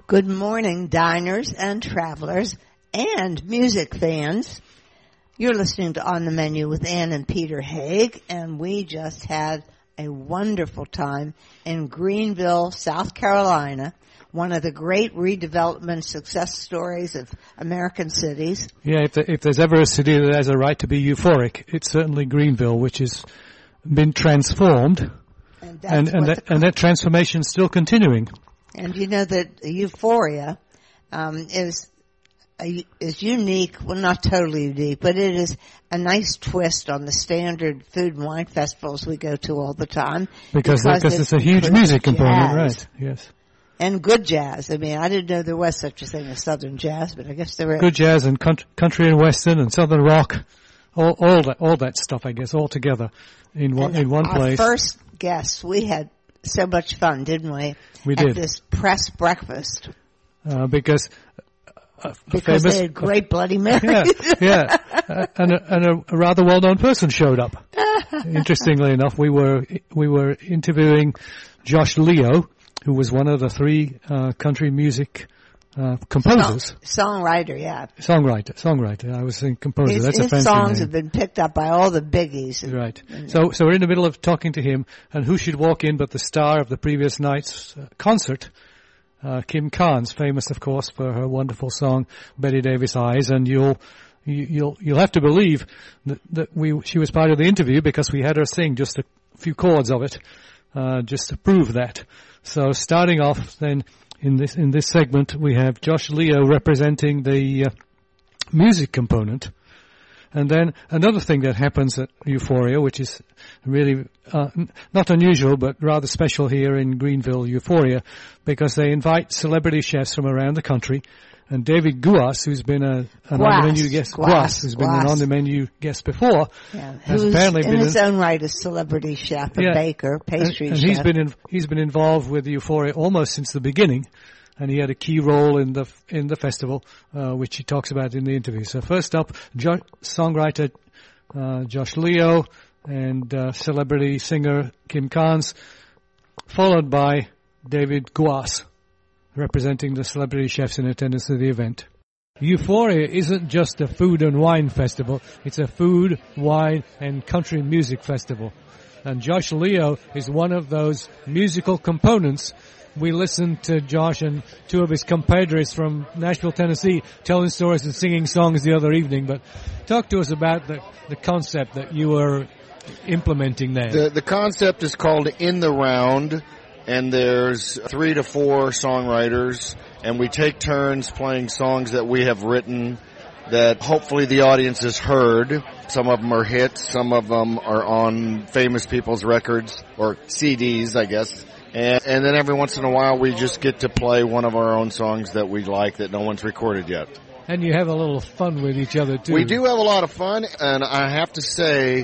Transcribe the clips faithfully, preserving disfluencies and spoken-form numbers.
Good morning, diners and travelers and music fans. You're listening to On the Menu with Ann and Peter Haig, and we just had a wonderful time in Greenville, South Carolina, one of the great redevelopment success stories of American cities. Yeah, if, the, if there's ever a city that has a right to be euphoric, it's certainly Greenville, which has been transformed, and, and, and, that, and that transformation is still continuing. And you know that Euphoria um, is a, is unique, well, not totally unique, but it is a nice twist on the standard food and wine festivals we go to all the time. Because, because, because it's a huge music component, right? Yes. And good jazz. I mean, I didn't know there was such a thing as Southern jazz, but I guess there is. Good jazz and country and Western and Southern rock, all, all that, all that stuff, I guess, all together in one, in one our place. Our first guest, we had so much fun, didn't we? We at did. This press breakfast. Uh, because, uh, because famous, they had great Bloody Marys. Yeah, yeah. uh, and, a, and a, a rather well-known person showed up. Interestingly enough, we were, we were interviewing Josh Leo, who was one of the three, uh, country music, uh, composers. Song, songwriter, yeah. Songwriter, songwriter. I was saying composer. His, That's a fancy His songs name. have been picked up by all the biggies. And, right. And, so, so we're in the middle of talking to him, and who should walk in but the star of the previous night's uh, concert, uh, Kim Carnes, famous, of course, for her wonderful song, Betty Davis Eyes, and you'll, you, you'll, you'll have to believe that, that we, she was part of the interview because we had her sing just a few chords of it, uh, just to prove that. So starting off then, In this in this segment, we have Josh Leo representing the uh, music component, and then another thing that happens at Euphoria, which is really uh, n- not unusual but rather special here in Greenville, Euphoria, because they invite celebrity chefs from around the country. And David Guas, who's been a, an Guas, on-the-menu guest, Guas, Guas, who's Guas. been an on-the-menu guest before, yeah, has who's apparently in been his in, own right a celebrity chef, a yeah, baker, pastry and, and chef. he's been in, he's been involved with Euphoria almost since the beginning, and he had a key role in the in the festival, uh, which he talks about in the interview. So first up, jo- songwriter uh, Josh Leo and uh, celebrity singer Kim Carnes, followed by David Guas, representing the celebrity chefs in attendance at the event. Euphoria isn't just a food and wine festival, it's a food, wine, and country music festival. And Josh Leo is one of those musical components. We listened to Josh and two of his compadres from Nashville, Tennessee, telling stories and singing songs the other evening. But talk to us about the, the concept that you were implementing there. The, the concept is called In the Round, and there's three to four songwriters, and we take turns playing songs that we have written that hopefully the audience has heard. Some of them are hits, some of them are on famous people's records, or C Ds, I guess. And, and then every once in a while we just get to play one of our own songs that we like that no one's recorded yet. And you have a little fun with each other, too. We do have a lot of fun, and I have to say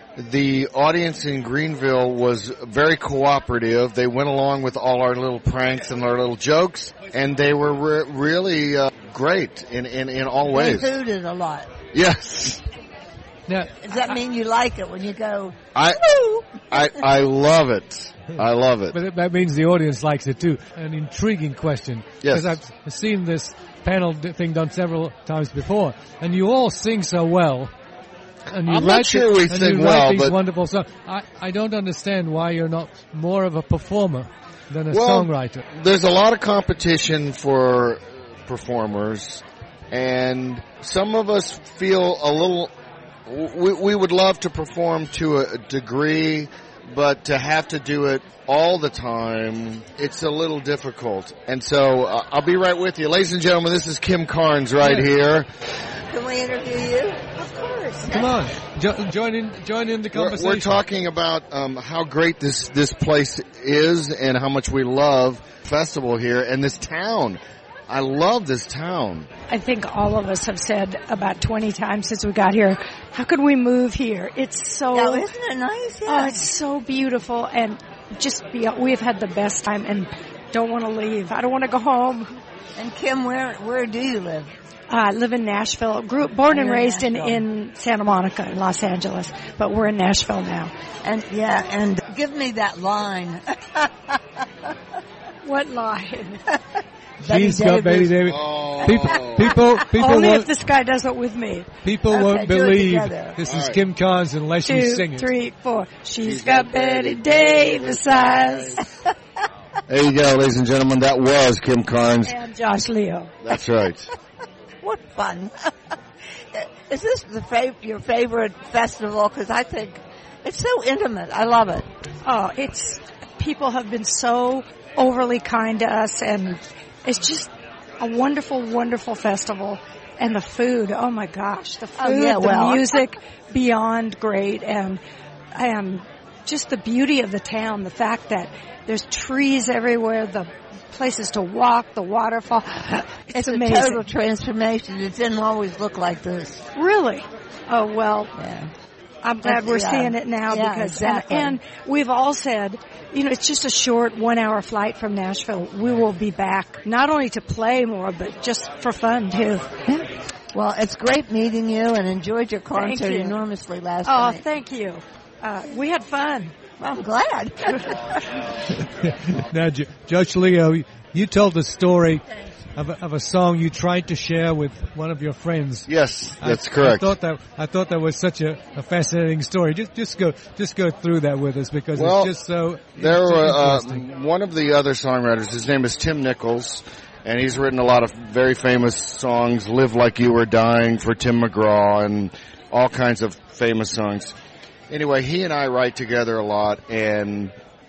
the audience in Greenville was very cooperative. They went along with all our little pranks and our little jokes, and they were re- really uh, great in, in, in all ways. They hooted a lot. Yes. Now, does that mean you like it when you go, I, I, I love it. I love it. But that means the audience likes it, too. An intriguing question. Yes. Because I've seen this panel thing done several times before, and you all sing so well. And you I'm write not sure it, we and sing you well, write these but wonderful songs. I, I don't understand why you're not more of a performer than a well, songwriter. There's a lot of competition for performers, and some of us feel a little. We, we would love to perform to a degree, but to have to do it all the time, it's a little difficult. And so uh, I'll be right with you. Ladies and gentlemen, this is Kim Carnes right yeah. here. Can we interview you? Of course. Come on. Jo- join in join in the conversation. We're, we're talking about um, how great this, this place is and how much we love the festival here and this town. I love this town. I think all of us have said about twenty times since we got here, how could we move here? It's so... Oh, isn't it nice? Yeah. Oh, it's so beautiful, and just be, we've had the best time and don't want to leave. I don't want to go home. And Kim, where where do you live? I uh, live in Nashville. Grew born and in raised in, Nashville. in Santa Monica in Los Angeles, but we're in Nashville now. And yeah, and give me that line. What line? Betty She's got Betty Davis. Oh. People, people, people Only if won't, this guy does it with me. people Okay, won't do it believe together. this All is right. Kim Carnes unless you Two, sing it. three, four. She's got Betty Davis eyes. There you go, ladies and gentlemen. That was Kim Carnes. And Josh Leo. That's right. What fun. Is this the fav- your favorite festival? Because I think it's so intimate. I love it. Oh, it's, people have been so overly kind to us, and it's just a wonderful, wonderful festival. And the food, oh my gosh, the food, Oh, yeah, the well. music, beyond great, and, and just the beauty of the town, the fact that there's trees everywhere, the places to walk, the waterfall. It's, It's amazing. a total transformation. It didn't always look like this. Really? Oh, well, Yeah. I'm glad That's- we're yeah. seeing it now Yeah, because, exactly. and, and we've all said, you know, it's just a short one hour flight from Nashville. We will be back not only to play more, but just for fun too. Well, it's great meeting you and enjoyed your Thank concert you. enormously last Oh, night. thank you. Uh, we had fun. Well, I'm glad. Now, Jo- Josh Leo, you told the story of a, of a song you tried to share with one of your friends. Yes, that's I, correct. I thought that I thought that was such a, a fascinating story. Just just go just go through that with us because Well, it's just so There it's so were uh, interesting. one of the other songwriters. His name is Tim Nichols, and he's written a lot of very famous songs. "Live Like You Were Dying" for Tim McGraw, and all kinds of famous songs. Anyway, he and I write together a lot, and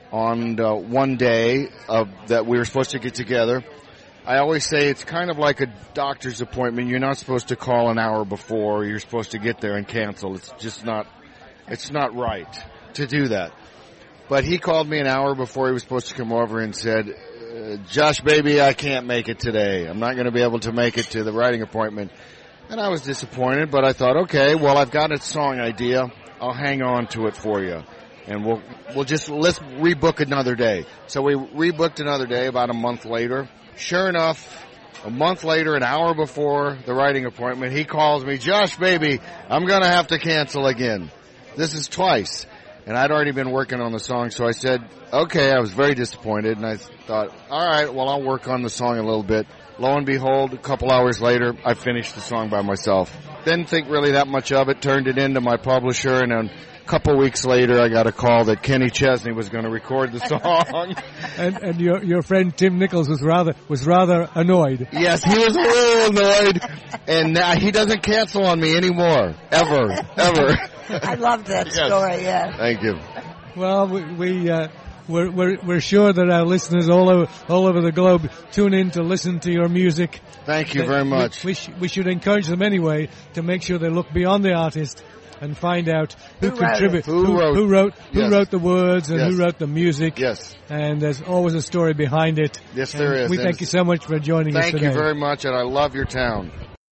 on uh, one day of, that we were supposed to get together, I always say it's kind of like a doctor's appointment. You're not supposed to call an hour before. You're supposed to get there and cancel. It's just not, it's not right to do that. But he called me an hour before he was supposed to come over and said, uh, Josh, baby, I can't make it today. I'm not going to be able to make it to the writing appointment. And I was disappointed, but I thought, okay, well, I've got a song idea. I'll hang on to it for you. And we'll, we'll just, let's rebook another day. So we rebooked another day about a month later. Sure enough, a month later, an hour before the writing appointment, he calls me, Josh, baby, I'm going to have to cancel again. This is twice. And I'd already been working on the song, so I said, okay, I was very disappointed, and I thought, all right, well, I'll work on the song a little bit. Lo and behold, a couple hours later, I finished the song by myself. Didn't think really that much of it, turned it into my publisher, and then a couple weeks later, I got a call that Kenny Chesney was going to record the song. and and your your friend Tim Nichols was rather was rather annoyed. Yes, he was a little annoyed, and now he doesn't cancel on me anymore, ever, ever. I love that Yes. story, yeah. Thank you. Well, we, we uh, we're, we're we're sure that our listeners all over all over the globe tune in to listen to your music. Thank you That very we- much. We, sh- we should encourage them anyway to make sure they look beyond the artist and find out who, Who wrote contributed, it? Who wrote- who wrote, who Yes. wrote the words and Yes. who wrote the music. Yes. And there's always a story behind it. Yes, And there is. We And thank you so much for joining us Thank today. you very much, and I love your town.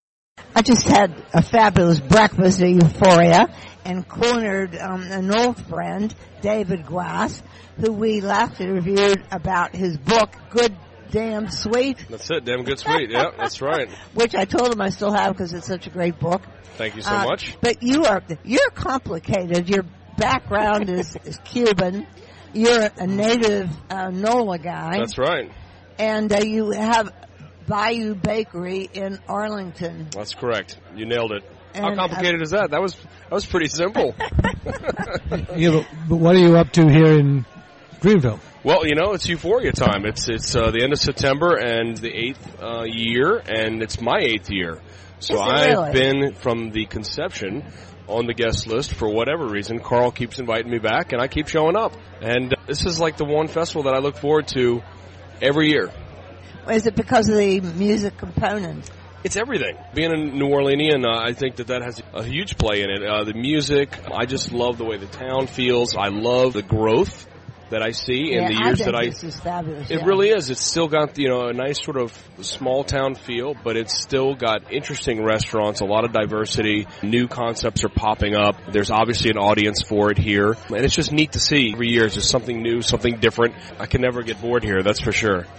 I just had a fabulous breakfast at Euphoria and cornered um, an old friend, David Glass, who we last interviewed about his book, Good Damn Sweet, That's it, damn good sweet. Yeah, that's right. which I told him I still have because it's such a great book. Thank you so Uh, much. But you are, you're complicated. Your background is, is Cuban. You're a native uh, NOLA guy. That's right. And uh, you have Bayou Bakery in Arlington. That's correct. You nailed it. How And, uh, complicated is that? That was that was pretty simple. Yeah, but, but what are you up to here in Greenville? Well, you know, it's Euphoria time. It's it's uh, the end of September and the eighth uh, year, and it's my eighth year. So Is it I've really? been from the conception on the guest list for whatever reason. Carl keeps inviting me back, and I keep showing up. And uh, this is like the one festival that I look forward to every year. Is it because of the music component? It's everything. Being a New Orleanian, uh, I think that that has a huge play in it. Uh, the music, I just love the way the town feels. I love the growth that I see in yeah, the years I think that I... this is fabulous. It yeah. really is. It's still got, you know, a nice sort of small town feel, but it's still got interesting restaurants, a lot of diversity. New concepts are popping up. There's obviously an audience for it here. And it's just neat to see every year. It's just something new, something different. I can never get bored here, that's for sure.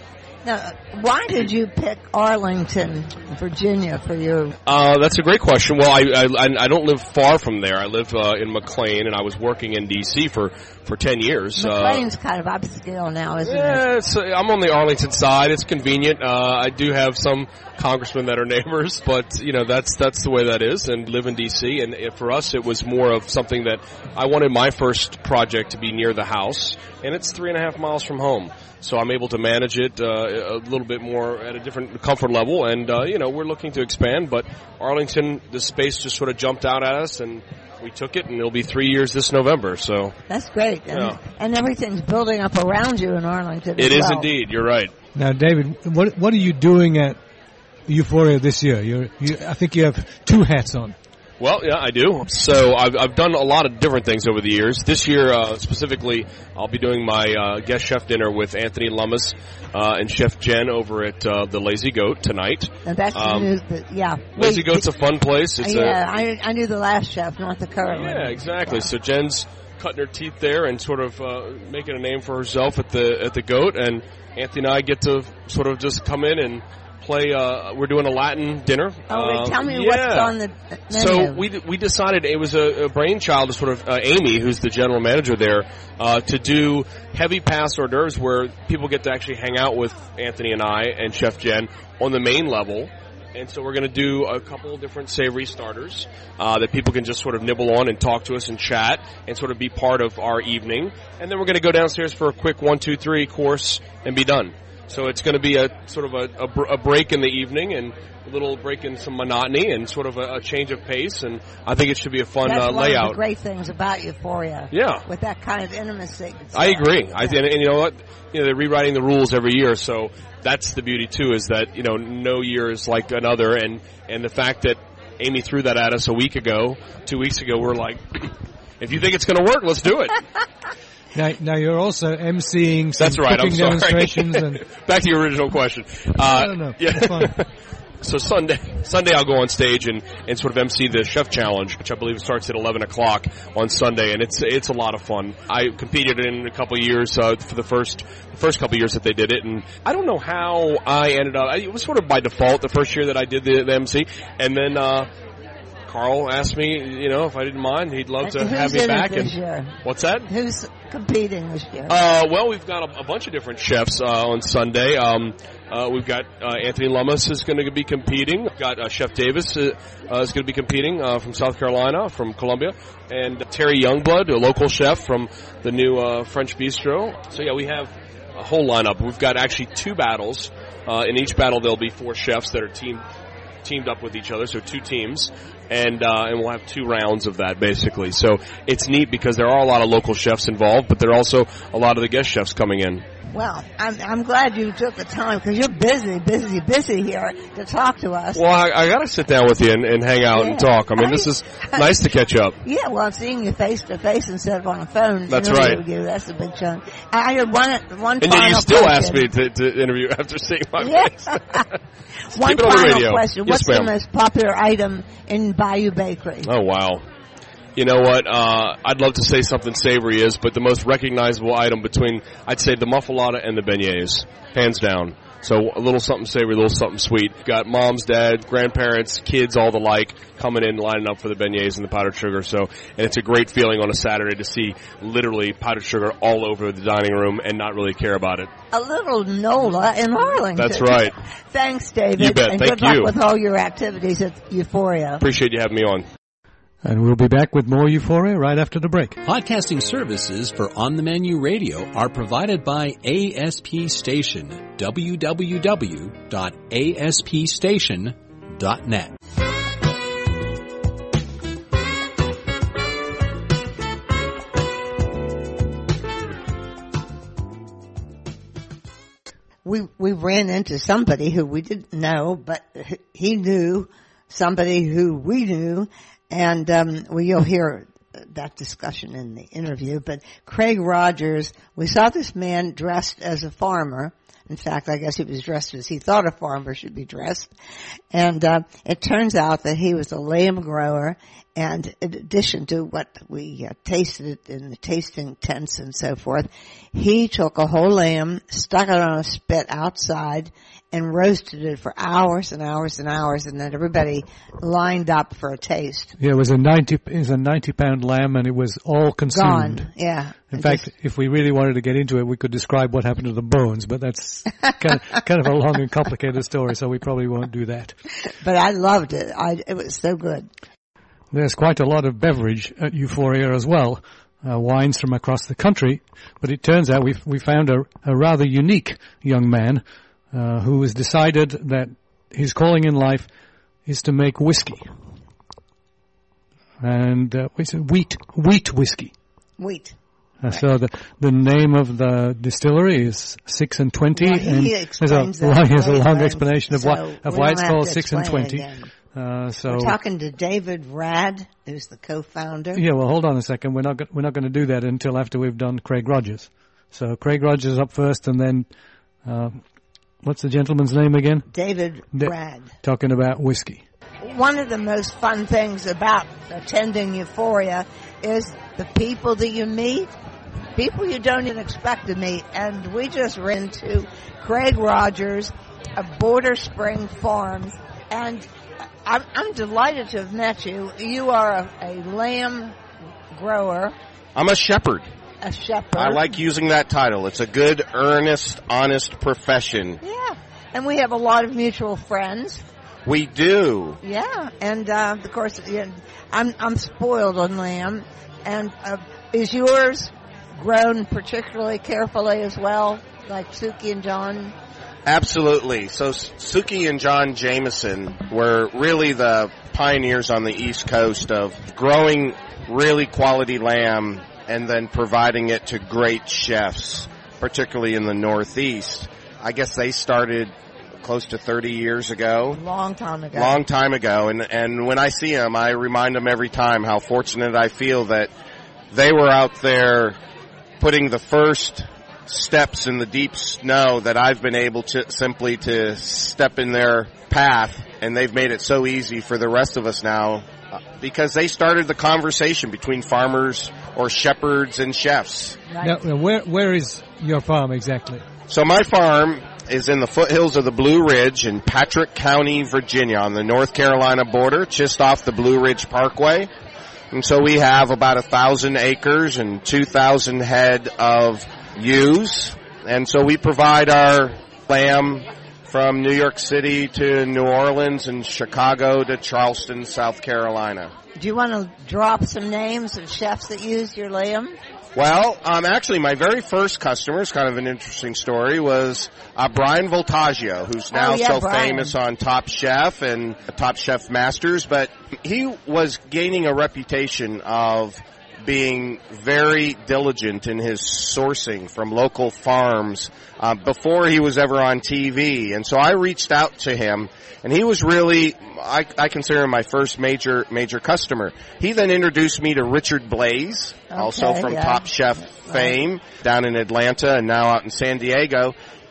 Now, why did you pick Arlington, Virginia for your... Uh, that's a great question. Well, I, I, I don't live far from there. I live uh, in McLean, and I was working in D C for, for ten years. McLean's uh, kind of upscale now, isn't yeah, it? It's, I'm on the Arlington side. It's convenient. Uh, I do have some congressmen that are neighbors, but, you know, that's that's the way that is, and live in D C. And it, for us, it was more of something that I wanted my first project to be near the house, and it's three and a half miles from home. So I'm able to manage it uh, a little bit more at a different comfort level, and uh, you know, we're looking to expand. But Arlington, the space just sort of jumped out at us, and we took it, and it'll be three years this November. So that's great, and, yeah. and everything's building up around you in Arlington. It as is well. indeed. You're right. Now, David, what what are you doing at Euphoria this year? You're, you, I think you have two hats on. Well, yeah, I do. So I've, I've done a lot of different things over the years. This year, uh, specifically, I'll be doing my uh, guest chef dinner with Anthony Lummis uh, and Chef Jen over at uh, the Lazy Goat tonight. And that's um, the news. That, yeah, Lazy Wait, Goat's a fun place. It's yeah, a, I, I knew the last chef, not the current one. Yeah, exactly. So Jen's cutting her teeth there and sort of uh, making a name for herself at the at the Goat, and Anthony and I get to sort of just come in and play. Uh, we're doing a Latin dinner. Oh, wait, uh, tell me yeah. what's on the menu. So we we decided it was a, a brainchild of sort of uh, Amy, who's the general manager there, uh, to do heavy pass hors d'oeuvres where people get to actually hang out with Anthony and I and Chef Jen on the main level. And so we're going to do a couple of different savory starters uh, that people can just sort of nibble on and talk to us and chat and sort of be part of our evening. And then we're going to go downstairs for a quick one, two, three course and be done. So it's going to be a sort of a, a, a break in the evening and a little break in some monotony and sort of a, a change of pace. And I think it should be a fun That's uh, one layout. of the great things about Euphoria. Yeah. With that kind of intimacy. I agree. Yeah. I and, and you know what? You know, they're rewriting the rules every year, so that's the beauty too. Is that you know no year is like another, and and the fact that Amy threw that at us a week ago, two weeks ago, we're like, if you think it's going to work, let's do it. Now, now you're also emceeing some That's right. I'm cooking sorry. demonstrations. And Back to your original question. Uh, I don't know. Yeah. It's fine. So Sunday, Sunday I'll go on stage and, and sort of emcee the Chef Challenge, which I believe starts at eleven o'clock on Sunday, and it's it's a lot of fun. I competed in a couple of years uh, for the first the first couple of years that they did it, and I don't know how I ended up. It was sort of by default the first year that I did the, the M C, and then uh, Carl asked me, you know, if I didn't mind, he'd love to Who's have me in back. it this and year? What's that? Who's competing this year? Uh, well, we've got a, a bunch of different chefs uh, on Sunday. Um, uh, we've got uh, Anthony Lummis is going to be competing. We've got uh, Chef Davis uh, uh, is going to be competing uh, from South Carolina, from Columbia, and uh, Terry Youngblood, a local chef from the new uh, French Bistro. So yeah, we have a whole lineup. We've got actually two battles. Uh, in each battle, there'll be four chefs that are teamed teamed up with each other, so two teams, and uh, and we'll have two rounds of that basically. So it's neat because there are a lot of local chefs involved, but there are also a lot of the guest chefs coming in. Well, I'm, I'm glad you took the time because you're busy, busy, busy here to talk to us. Well, I, I got to sit down with you and, and hang out yeah. and talk. I mean, this is nice to catch up. Yeah, well, seeing you face to face instead of on a phone. That's you know, right. With you, that's a big chunk. I had one, one And final yet you still question. asked me to, to interview after seeing my Yeah. face. One Keep it on the final radio. question. Yes, What's ma'am. the most popular item in Bayou Bakery? Oh, wow. You know what? Uh, I'd love to say something savory is, but the most recognizable item between, I'd say, the muffalata and the beignets, hands down. So a little something savory, a little something sweet. Got moms, dad, grandparents, kids, all the like, coming in, lining up for the beignets and the powdered sugar. So, and it's a great feeling on a Saturday to see literally powdered sugar all over the dining room and not really care about it. A little NOLA in Arlington. That's right. Thanks, David. You bet. And Thank good luck you. with all your activities at Euphoria. Appreciate you having me on. And we'll be back with more Euphoria right after the break. Podcasting services for On the Menu Radio are provided by A S P Station, w w w dot a s p station dot net. We we ran into somebody who we didn't know, but he knew somebody who we knew, and um, well, you'll hear that discussion in the interview, but Craig Rogers, we saw this man dressed as a farmer. In fact, I guess he was dressed as he thought a farmer should be dressed. And uh, it turns out that he was a lamb grower. And in addition to what we uh, tasted in the tasting tents and so forth, he took a whole lamb, stuck it on a spit outside, and roasted it for hours and hours and hours, and then everybody lined up for a taste. Yeah, it was a ninety, it was a ninety pound lamb, and it was all consumed. Gone, yeah. In It fact, just- if we really wanted to get into it, we could describe what happened to the bones, but that's kind of, kind of a long and complicated story, so we probably won't do that. But I loved it. I, it was so good. There's quite a lot of beverage at Euphoria as well, uh, wines from across the country, but it turns out we we found a, a rather unique young man uh, who has decided that his calling in life is to make whiskey. And uh, it's wheat, wheat whiskey. Wheat. Uh, so the the name of the distillery is Six and Twenty, Well, he and there's explains a that long, there's a long later, explanation of so why of we why don't it's have called to Six and explain it Twenty. again. Uh, so We're talking to David Rad, who's the co-founder. yeah, well, hold on a second. We're not go- we're not going to do that until after we've done Craig Rogers. So Craig Rogers up first, and then uh, what's the gentleman's name again? David Da- Rad. Talking about whiskey. One of the most fun things about attending Euphoria is the people that you meet, people you don't even expect to meet. And we just ran into Craig Rogers of Border Spring Farms, and I'm, I'm delighted to have met you. You are a, a lamb grower, I'm a shepherd. a shepherd. I like using that title. It's a good, earnest, honest profession. Yeah, and we have a lot of mutual friends. We do. Yeah, and uh, of course, yeah, I'm I'm spoiled on lamb. And uh, is yours grown particularly carefully as well, like Suki and John? Absolutely. So Suki and John Jameson were really the pioneers on the East Coast of growing really quality lamb and then providing it to great chefs, particularly in the Northeast. I guess they started close to thirty years ago. Long time ago. Long time ago. And, and when I see them, I remind them every time how fortunate I feel that they were out there putting the first steps in the deep snow that I've been able to simply to step in their path, and they've made it so easy for the rest of us now uh, because they started the conversation between farmers or shepherds and chefs. Right. Now, now, where where is your farm exactly? So my farm is in the foothills of the Blue Ridge in Patrick County, Virginia, on the North Carolina border, just off the Blue Ridge Parkway. And so we have about a thousand acres and two thousand head of ewes. And so we provide our lamb from New York City to New Orleans and Chicago to Charleston, South Carolina. Do you want to drop some names of chefs that use your lamb? Well, um, actually, my very first customer is kind of an interesting story. Was uh, Brian Voltaggio, who's now Oh, yeah, so Brian. famous on Top Chef and Top Chef Masters. But he was gaining a reputation of being very diligent in his sourcing from local farms uh, before he was ever on T V. And so I reached out to him, and he was really, I, I consider him my first major major customer. He then introduced me to Richard Blaze, also Okay, from yeah. Top Chef fame, down in Atlanta and now out in San Diego.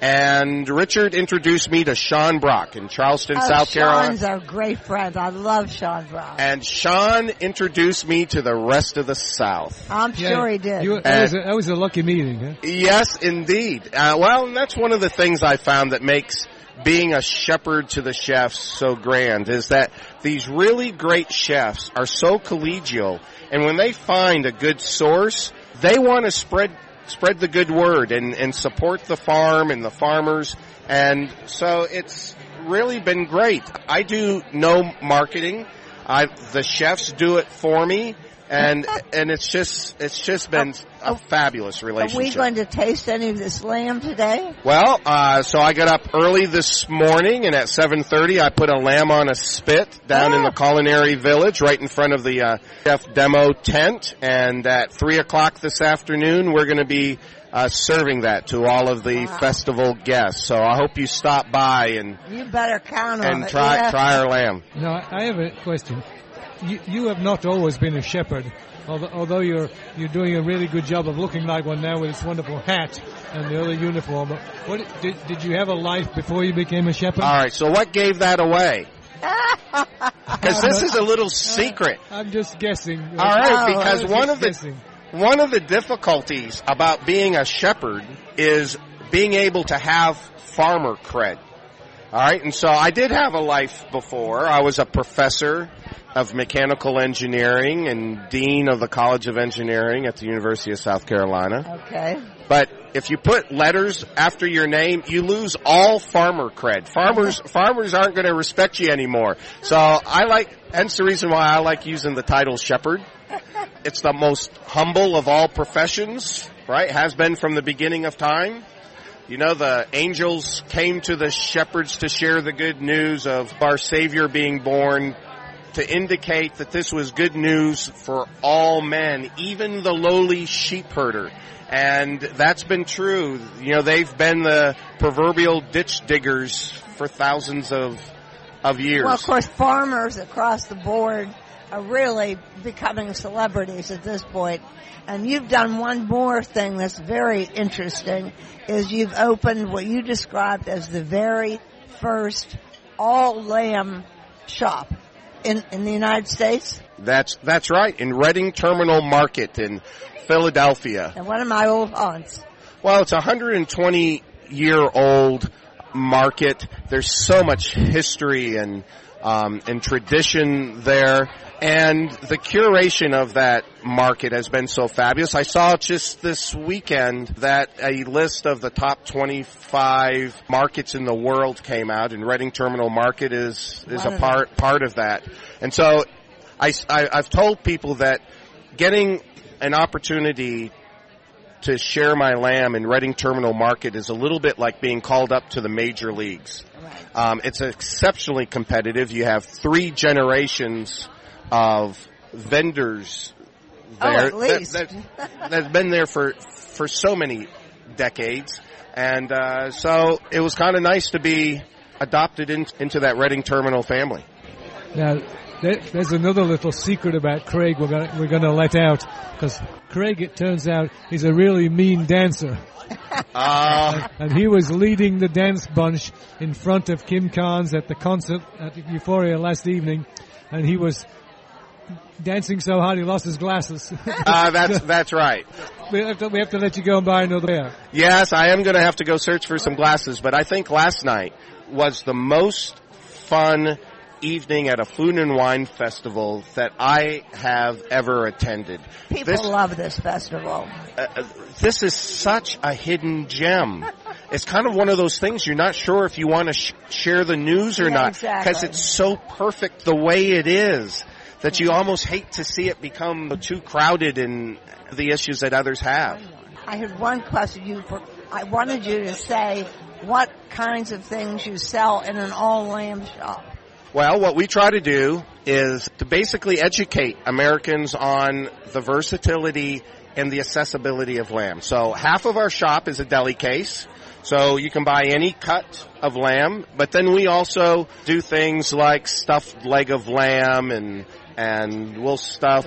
And Richard introduced me to Sean Brock in Charleston, Oh, South Carolina. Sean's our great friend. I love Sean Brown. And Sean introduced me to the rest of the South. I'm sure he did. You, that, was a, that was a lucky meeting, huh? Yes, indeed. Uh, well, and that's one of the things I found that makes being a shepherd to the chefs so grand, is that these really great chefs are so collegial, and when they find a good source, they want to spread spread the good word and, and support the farm and the farmers. And so it's really been great. I do no marketing. I, the chefs do it for me. And, and it's just, it's just been a fabulous Are we relationship. going to taste any of this lamb today? Well, uh, so I got up early this morning, and at seven thirty I put a lamb on a spit down Ah. in the Culinary Village right in front of the uh, chef demo tent. And at three o'clock this afternoon, we're going to be uh, serving that to all of the Wow. festival guests. So I hope you stop by and, You better count on and it. try, Yeah. try our lamb. Now, I I have a question. you, you have not always been a shepherd, although, although you're you're doing a really good job of looking like one now with this wonderful hat and the other uniform. But what did did you have a life before you became a shepherd? All right. So what gave that away? Because this not, is a little secret. Uh, I'm just guessing. All right, oh, because one of the guessing. one of the difficulties about being a shepherd is being able to have farmer cred. All right, and so I did have a life before. I was a professor of mechanical engineering and dean of the College of Engineering at the University of South Carolina. Okay. But if you put letters after your name, you lose all farmer cred. Farmers farmers aren't going to respect you anymore. So I like, hence the reason why I like using the title shepherd. It's the most humble of all professions, right? Has been from the beginning of time. You know, the angels came to the shepherds to share the good news of our Savior being born, to indicate that this was good news for all men, even the lowly sheep herder. And that's been true. You know, they've been the proverbial ditch diggers for thousands of of years. Well, of course, farmers across the board are really becoming celebrities at this point. And you've done one more thing that's very interesting, is you've opened what you described as the very first all-lamb shop in, in the United States? That's that's right, in Reading Terminal Market in Philadelphia. And one of my old aunts. Well, it's a one hundred twenty year old market. There's so much history and um, and tradition there, and the curation of that market has been so fabulous. I saw just this weekend that a list of the top twenty-five markets in the world came out, and Reading Terminal Market is is a part part of that. And so I, I I've told people that getting an opportunity to share my lamb in Reading Terminal Market is a little bit like being called up to the major leagues. Right. Um, it's exceptionally competitive. You have three generations of vendors there. Oh, at least. That, that, that's been there for, for so many decades. And uh, so it was kind of nice to be adopted in, into that Reading Terminal family. Now, there's another little secret about Craig we're going we're going to let out, because Craig, it turns out, is a really mean dancer. Uh, and, and he was leading the dance bunch in front of Kim Carnes at the concert at Euphoria last evening, and he was dancing so hard he lost his glasses. uh, that's that's right. We have to we have to let you go and buy another pair. Yes, I am going to have to go search for some glasses, but I think last night was the most fun evening at a food and wine festival that I have ever attended. People this, love this festival. Uh, this is such a hidden gem. It's kind of one of those things you're not sure if you want to sh- share the news or yeah, not, because exactly. It's so perfect the way it is that you almost hate to see it become too crowded in the issues that others have. I had one question. You, for, I wanted you to say what kinds of things you sell in an all-lamb shop. Well, what we try to do is to basically educate Americans on the versatility and the accessibility of lamb. So half of our shop is a deli case, so you can buy any cut of lamb, but then we also do things like stuffed leg of lamb, and and we'll stuff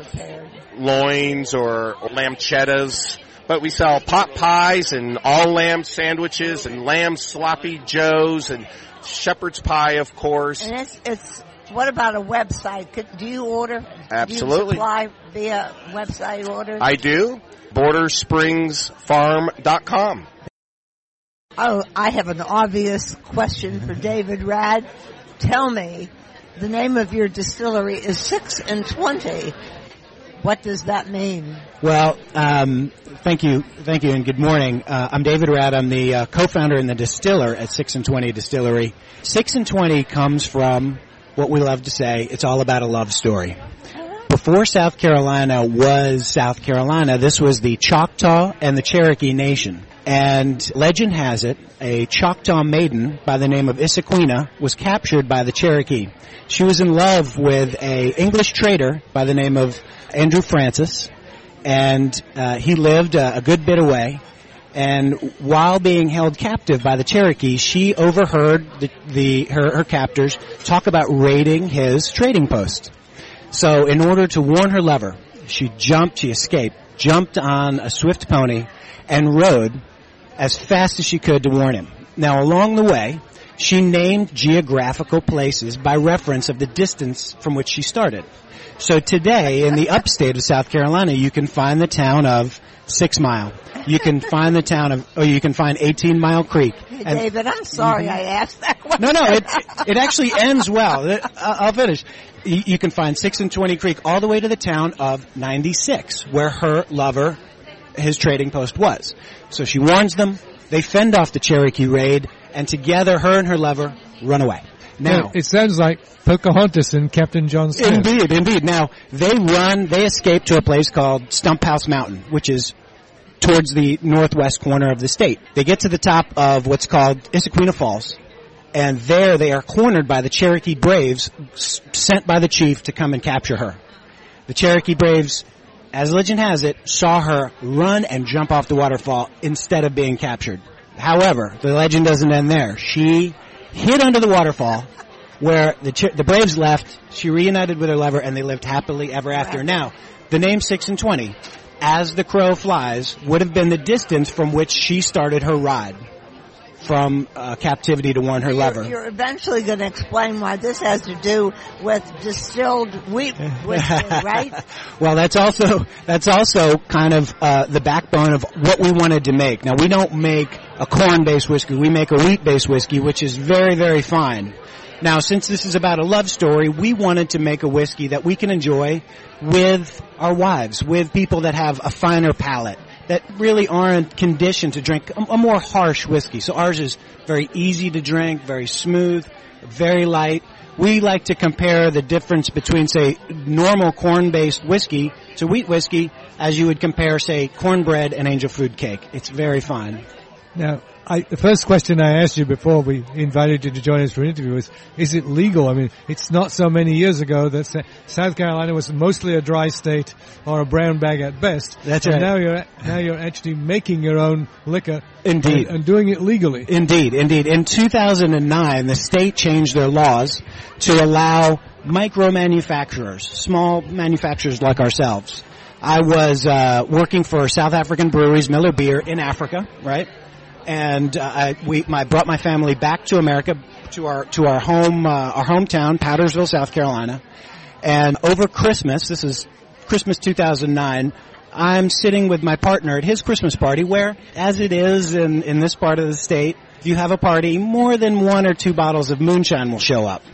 loins or, or lamb-chettas. But we sell pot pies and all lamb sandwiches and lamb sloppy joes and shepherd's pie, of course. And it's, it's, what about a website? Could, do you order? Absolutely. Do you supply via website orders? I do. border springs farm dot com. Oh, I have an obvious question for David Rad. Tell me, the name of your distillery is six and twenty. What does that mean? Well, um, thank you, thank you, and good morning. Uh, I'm David Rad. I'm the uh, co-founder and the distiller at six and twenty Distillery. six and twenty comes from what we love to say, it's all about a love story. Before South Carolina was South Carolina, this was the Choctaw and the Cherokee Nation. And legend has it, a Choctaw maiden by the name of Issaquena was captured by the Cherokee. She was in love with a English trader by the name of Andrew Francis, and uh, he lived uh, a good bit away. And while being held captive by the Cherokee, she overheard the, the her, her captors talk about raiding his trading post. So in order to warn her lover, she jumped, she escaped, jumped on a swift pony and rode as fast as she could to warn him. Now along the way, she named geographical places by reference of the distance from which she started. So today, in the upstate of South Carolina, you can find the town of Six Mile. You can find the town of, or you can find eighteen Mile Creek. Hey, and, David, I'm sorry mm-hmm. I asked that question. No, no, it, it actually ends well. It, I'll finish. You, you can find six and twenty Creek all the way to the town of ninety-six, where her lover, his trading post was. So she warns them. They fend off the Cherokee raid, and together, her and her lover run away. Now, yeah, it sounds like Pocahontas and Captain John Smith. Indeed, indeed. Now, they run, they escape to a place called Stump House Mountain, which is towards the northwest corner of the state. They get to the top of what's called Issaquena Falls, and there they are cornered by the Cherokee Braves sent by the chief to come and capture her. The Cherokee Braves, as legend has it, saw her run and jump off the waterfall instead of being captured. However, the legend doesn't end there. She hid under the waterfall where the Ch- the Braves left. She reunited with her lover, and they lived happily ever after. Now, the name six and twenty, as the crow flies, would have been the distance from which she started her ride from uh, captivity to warn her you're, lover. You're eventually going to explain why this has to do with distilled wheat whiskey, right? Well, that's also that's also kind of uh, the backbone of what we wanted to make. Now, we don't make a corn-based whiskey. We make a wheat-based whiskey, which is very, very fine. Now, since this is about a love story, we wanted to make a whiskey that we can enjoy with our wives, with people that have a finer palate, that really aren't conditioned to drink a, a more harsh whiskey. So ours is very easy to drink, very smooth, very light. We like to compare the difference between, say, normal corn-based whiskey to wheat whiskey as you would compare, say, cornbread and angel food cake. It's very fine. Now, I, the first question I asked you before we invited you to join us for an interview was, is it legal? I mean, it's not so many years ago that South Carolina was mostly a dry state or a brown bag at best. That's and right. now you're, now you're actually making your own liquor. Indeed. And, and doing it legally. Indeed, indeed. In two thousand nine, the state changed their laws to allow micro manufacturers, small manufacturers like ourselves. I was, uh, working for South African Breweries, Miller Beer in Africa, right? And uh, I, we, I brought my family back to America, to our to our home, uh, our hometown, Powdersville, South Carolina. And over Christmas, this is Christmas two thousand nine, I'm sitting with my partner at his Christmas party, where, as it is in in this part of the state, if you have a party, more than one or two bottles of moonshine will show up.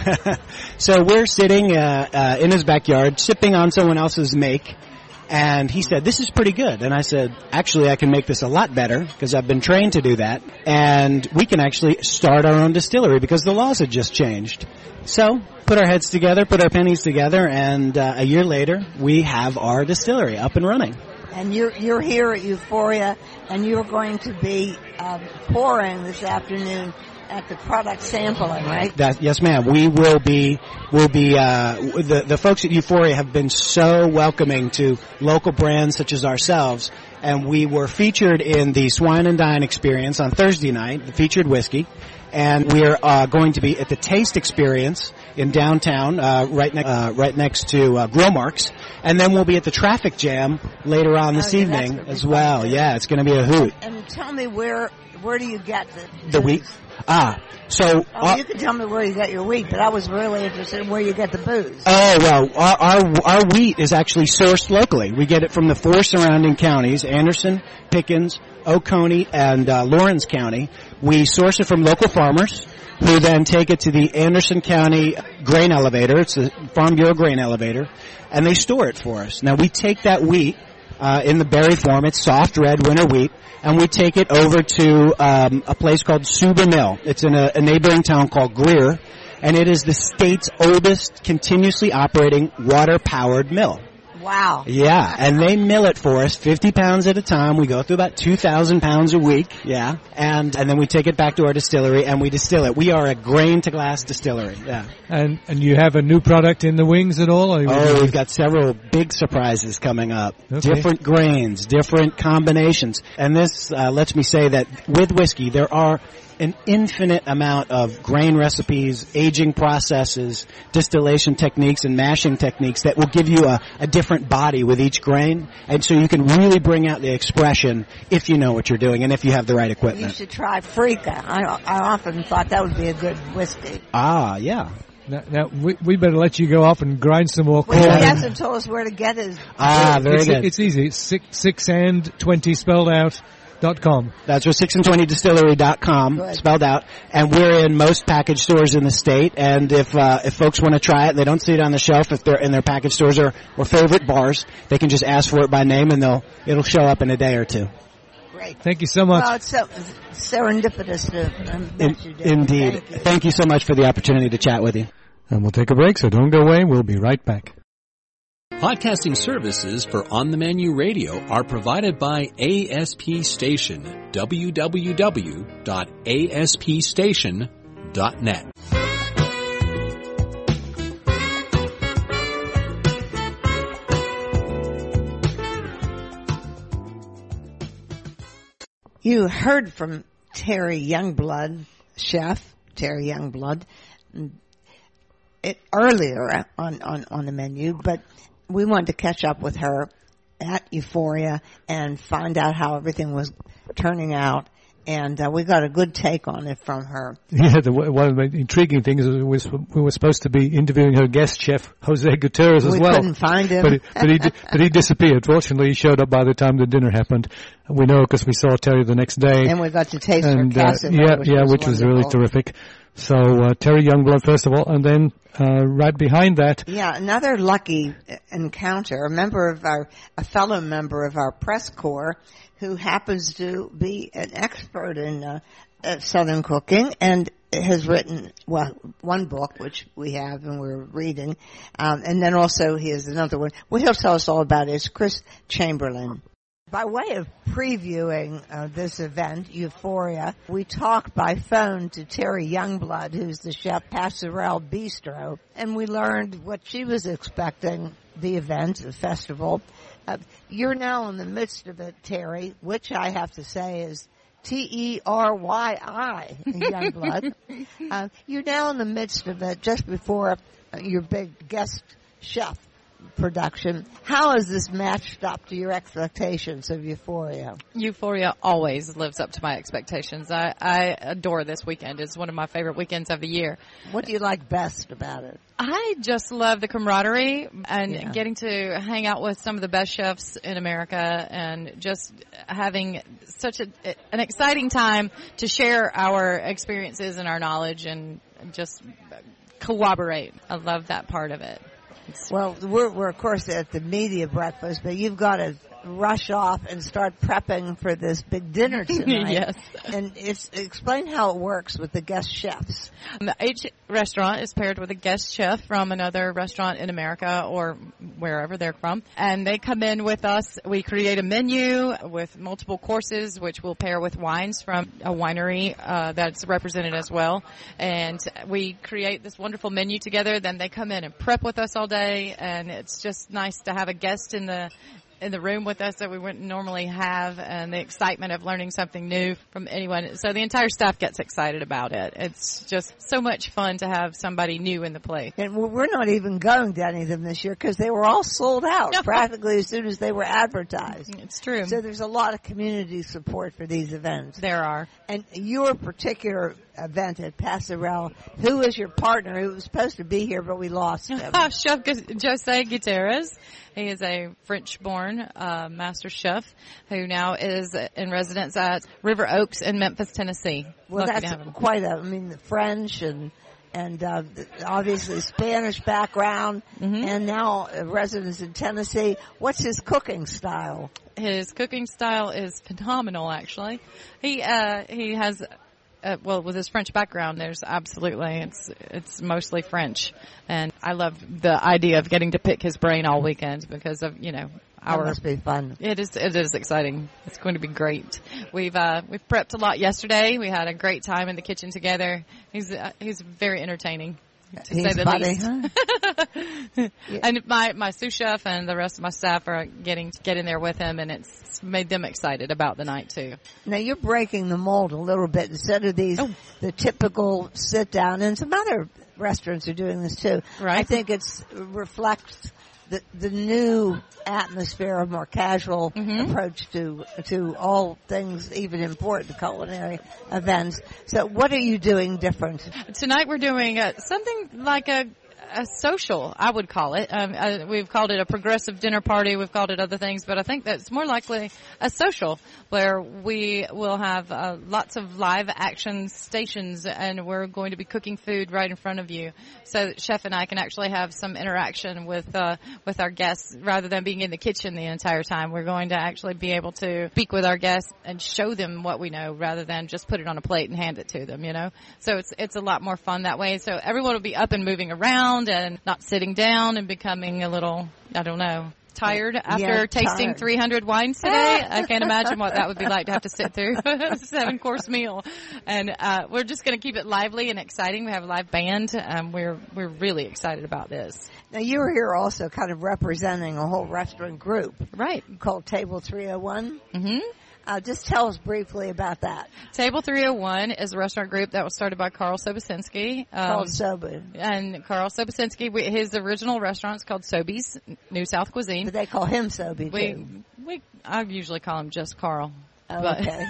So we're sitting uh, uh, in his backyard, sipping on someone else's make. And he said, this is pretty good. And I said, actually, I can make this a lot better because I've been trained to do that. And we can actually start our own distillery because the laws had just changed. So, put our heads together, put our pennies together, and uh, a year later, we have our distillery up and running. And you're, you're here at Euphoria, and you're going to be um, pouring this afternoon at the product sampling, right? That, yes, ma'am. We will be, will be, uh, the, the folks at Euphoria have been so welcoming to local brands such as ourselves, and we were featured in the Swine and Dine Experience on Thursday night, the featured whiskey, and we're, uh, going to be at the Taste Experience in downtown, uh, right next, uh, right next to, uh, Grillmarks, and then we'll be at the Traffic Jam later on this oh, yeah, evening as well. Yeah, it's gonna be a hoot. And, and tell me where, where do you get the, The wheat? Ah, so... Oh, uh, you can tell me where you get your wheat, but I was really interested in where you get the booze. Oh, well, our, our, our wheat is actually sourced locally. We get it from the four surrounding counties, Anderson, Pickens, Oconee, and uh, Lawrence County. We source it from local farmers who then take it to the Anderson County grain elevator. It's the Farm Bureau grain elevator, and they store it for us. Now, we take that wheat uh, in the berry form. It's soft red winter wheat. And we take it over to um, a place called Suber Mill. It's in a, a neighboring town called Greer, and it is the state's oldest continuously operating water-powered mill. Wow. Yeah, and they mill it for us, fifty pounds at a time. We go through about two thousand pounds a week, yeah, and and then we take it back to our distillery and we distill it. We are a grain-to-glass distillery, yeah. And and you have a new product in the wings at all? Or oh, we've got several big surprises coming up. Okay. Different grains, different combinations. And this uh, lets me say that with whiskey, there are an infinite amount of grain recipes, aging processes, distillation techniques, and mashing techniques that will give you a, a different body with each grain. And so you can really bring out the expression if you know what you're doing and if you have the right equipment. You should try Freaka. I, I often thought that would be a good whiskey. Ah, yeah. Now, now we, we better let you go off and grind some more corn. Well, he hasn't told us where to get his. Ah, very it's, good. It's easy. It's six, six and twenty spelled out. Dot com. That's what six and twenty distillery dot com Good. Spelled out. And we're in most package stores in the state. And if uh, if folks want to try it, they don't see it on the shelf. If they're in their package stores or, or favorite bars, they can just ask for it by name, and they'll it'll show up in a day or two. Great. Thank you so much. Well, it's so serendipitous to um, In, that you did. indeed. Thank you. Thank you so much for the opportunity to chat with you. And we'll take a break, so don't go away. We'll be right back. Podcasting services for On the Menu Radio are provided by A S P Station, w w w dot a s p station dot net. You heard from Terry Youngblood, chef Terry Youngblood, it earlier on, on, on the menu, but we wanted to catch up with her at Euphoria and find out how everything was turning out. And uh, we got a good take on it from her. Yeah, the, one of the intriguing things was we were supposed to be interviewing her guest chef, Jose Gutierrez, as we well. We couldn't find him. But, he, but, he, but he disappeared. Fortunately, he showed up by the time the dinner happened. We know because we saw Terry the next day. And we got to taste and, her uh, cassava, Yeah, which yeah, was which was wonderful. really terrific. So uh, Terry Youngblood, first of all, and then uh, right behind that. Yeah, another lucky encounter, a member of our, a fellow member of our press corps who happens to be an expert in uh, uh, Southern cooking and has written, well, one book, which we have and we're reading, um, and then also he has another one. What he'll tell us all about is Chris Chamberlain. By way of previewing uh, this event, Euphoria, we talked by phone to Terry Youngblood, who's the chef, Passerelle Bistro, and we learned what she was expecting, the event, the festival. Uh, you're now in the midst of it, Terry, which I have to say is T E R Y I, Youngblood. uh, you're now in the midst of it just before uh, your big guest chef production. How has this matched up to your expectations of Euphoria? Euphoria always lives up to my expectations. I, I adore this weekend. It's one of my favorite weekends of the year. What do you like best about it? I just love the camaraderie and Yeah. getting to hang out with some of the best chefs in America and just having such a, an exciting time to share our experiences and our knowledge and just corroborate. I love that part of it. Well, we're, we're of course at the media breakfast, but you've got to rush off and start prepping for this big dinner tonight. Yes. And it's, explain how it works with the guest chefs. Um, Each restaurant is paired with a guest chef from another restaurant in America or wherever they're from. And they come in with us. We create a menu with multiple courses, which we'll pair with wines from a winery uh, that's represented as well. And we create this wonderful menu together. Then they come in and prep with us all day. And it's just nice to have a guest in the in the room with us that we wouldn't normally have, and the excitement of learning something new from anyone. So the entire staff gets excited about it. It's just so much fun to have somebody new in the place. And we're not even going to any of them this year because they were all sold out practically as soon as they were advertised. It's true. So there's a lot of community support for these events. There are. And your particular event at Passerelle, who is your partner? Who was supposed to be here, but we lost him. Chef Jose Gutierrez. He is a French-born uh, master chef who now is in residence at River Oaks in Memphis, Tennessee. Well, Lucky that's to have him. quite a, I mean, the French and and uh, obviously Spanish background, Mm-hmm. and now a residence in Tennessee. What's his cooking style? His cooking style is phenomenal, actually. He uh, he has. Uh, well, with his French background, there's absolutely, it's it's mostly French. And I love the idea of getting to pick his brain all weekend because of, you know, our... That must be fun. It is, it is exciting. It's going to be great. We've, uh, we've prepped a lot yesterday. We had a great time in the kitchen together. He's, uh, he's very entertaining. to He's say the funny, least. huh? And my, my sous chef and the rest of my staff are getting to get in there with him, and it's made them excited about the night too. Now you're breaking the mold a little bit. Instead of these, Oh. the typical sit down, and some other restaurants are doing this too. Right. I think it's reflects the the new atmosphere, a more casual Mm-hmm. approach to to all things, even important culinary events. So, what are you doing different? Tonight we're doing uh, something like a, a social, I would call it. Um, uh, we've called it a progressive dinner party. We've called it other things, but I think that's more likely a social where we will have uh, lots of live action stations, and we're going to be cooking food right in front of you, so that Chef and I can actually have some interaction with uh, with our guests rather than being in the kitchen the entire time. We're going to actually be able to speak with our guests and show them what we know rather than just put it on a plate and hand it to them, you know. So it's it's a lot more fun that way. So everyone will be up and moving around and not sitting down and becoming a little, I don't know, tired after Yeah, tasting tired. three hundred wines today. I can't imagine what that would be like to have to sit through a seven course meal. And uh, we're just going to keep it lively and exciting. We have a live band. Um, we're we're really excited about this. Now you're here also kind of representing a whole restaurant group Right. called Table three oh one. Mm-hmm. Uh, just tell us briefly about that. Table three oh one is a restaurant group that was started by Carl Sobocinski. Um, Called Sobu. And Carl Sobocinski, we, his original restaurant is called Sobeys, New South Cuisine. But they call him Sobe We, too. we, I usually call him just Carl. Oh, but, okay.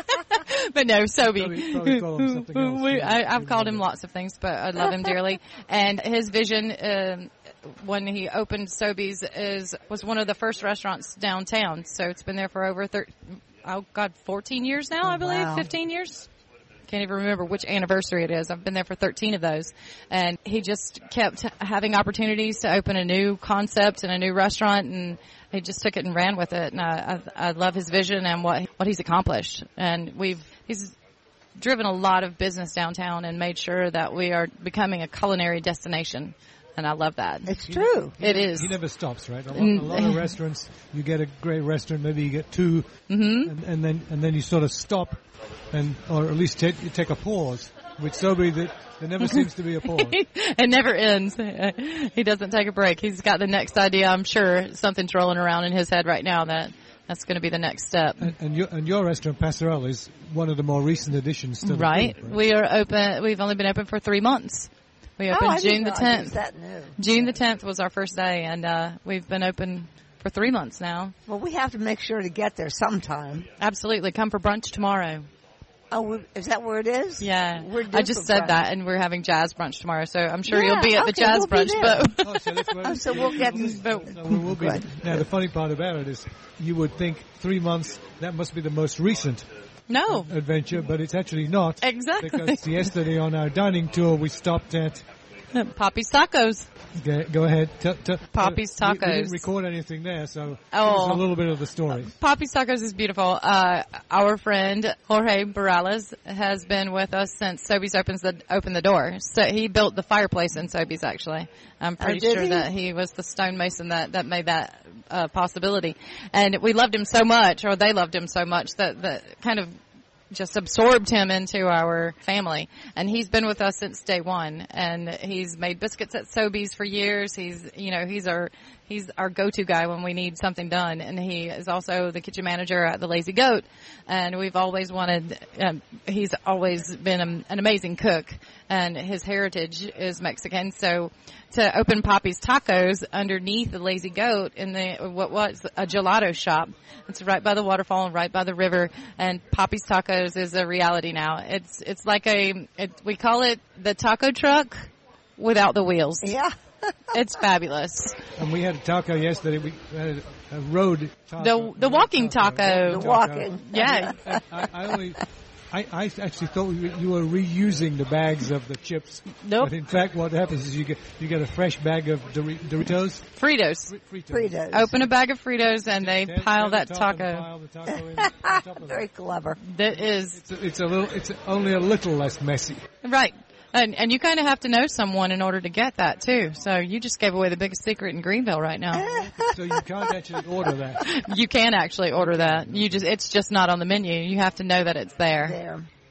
but no, Sobe. Probably- probably call him something else. We, Yeah, I, I've you called know him that. lots of things, but I love him dearly. And his vision, um, when he opened Sobeys, is was one of the first restaurants downtown. So it's been there for over thir- oh god, fourteen years now, I believe, Wow. fifteen years. Can't even remember which anniversary it is. I've been there for thirteen of those. And he just kept having opportunities to open a new concept and a new restaurant, and he just took it and ran with it. And I, I, I love his vision and what what he's accomplished. And we've he's driven a lot of business downtown and made sure that we are becoming a culinary destination. And I love that. It's true. It is. He never stops, right? A lot, Mm. a lot of restaurants, you get a great restaurant, maybe you get two, Mm-hmm. and, and then and then you sort of stop, and or at least take, you take a pause. With Sobe, that there never seems to be a pause. It never ends. He doesn't take a break. He's got the next idea. I'm sure something's rolling around in his head right now that that's going to be the next step. And, and your and your restaurant, Passerelle, is one of the more recent additions to the Right. group, right? We are open. We've only been open for three months. We Oh, opened I didn't June the realize it was tenth. that new. June the tenth was our first day, and uh, we've been open for three months now. Well, we have to make sure to get there sometime. Absolutely. Come for brunch tomorrow. Oh, we- is that where it is? Yeah. We're due I just for said brunch. that, and we're having jazz brunch tomorrow, so I'm sure Yeah, you'll be at the okay, jazz we'll be brunch. there. But Oh, so that's where- Oh, so we'll get to. But- So we will be. Good. Now, the funny part about it is, you would think three months, that must be the most recent no. adventure, but it's actually not. Exactly. Because yesterday on our dining tour, we stopped at, Poppy's Tacos. go, go ahead, t- t- Poppy's uh, we- We, Tacos. didn't record anything there, so give Oh. us a little bit of the story. Poppy's Tacos is beautiful. Uh, our friend Jorge Morales has been with us since Sobeys opens the opened the door. So he built the fireplace in Sobeys. Actually, I'm pretty did sure he? that he was the stonemason that that made that uh, possibility. And we loved him so much, or they loved him so much that that kind of just absorbed him into our family. And he's been with us since day one. And he's made biscuits at Sobeys for years. He's, you know, he's our, he's our go-to guy when we need something done. And he is also the kitchen manager at the Lazy Goat. And we've always wanted, um, he's always been a, an amazing cook. And his heritage is Mexican. So to open Poppy's Tacos underneath the Lazy Goat in the, what was a gelato shop. It's right by the waterfall and right by the river. And Poppy's Tacos is a reality now. It's, it's like a, it, we call it the taco truck without the wheels. Yeah. It's fabulous. And we had a taco yesterday. We had a road taco. The- the walking taco. The walking. Yeah. And I, I only, I, I actually thought you you were reusing the bags of the chips. Nope. But in fact, what happens is you get you get a fresh bag of Dor- Doritos. Fritos. Fritos. Fritos. Open a bag of Fritos and they Tear- pile tear that the top and taco. pile the taco in on top of Very it. clever. That is It's a, it's a little. It's only a little less messy. right. And, and you kind of have to know someone in order to get that too. So you just gave away the biggest secret in Greenville right now. So you can't actually order that. You can actually order that. You just, it's just not on the menu. You have to know that it's there. There.